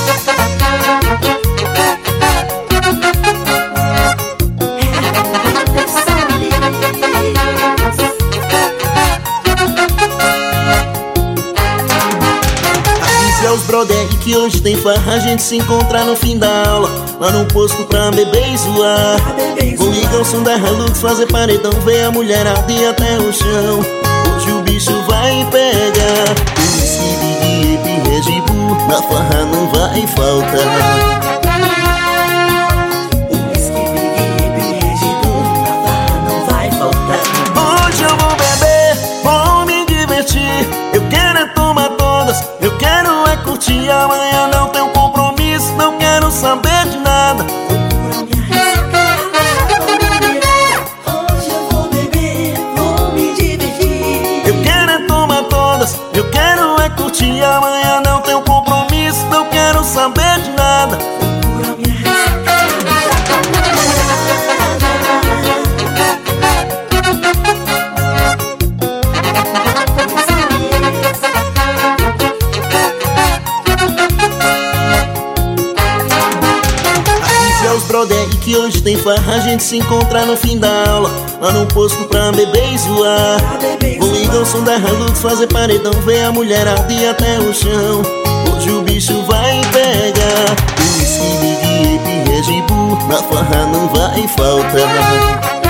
Os brother que hoje tem farra, a gente se encontra no fim da aula, lá no posto pra beber e zoar. Vou ligar o som da Hilux, fazer paredão, ver a mulherada ir até o chão. Hoje o bicho vai pegar. Whisky, Big Ape, Red Bull, na farra não vai faltar. Eu quero é tomar todas, eu quero é curtir. Amanhã não tenho compromisso, não quero saber de nada. Hoje eu vou beber, vou me divertir. Eu quero é tomar todas, eu quero é curtir. Amanhã não tenho compromisso, não quero saber de nada. Os brother que hoje tem farra, a gente se encontra no fim da aula, lá no posto pra beber e zoar. Vou ligar o som da Hilux, fazer paredão, ver a mulherada ir até o chão. Hoje o bicho vai pegar. Whisky, Big Ape, Red Bull, na farra não vai faltar.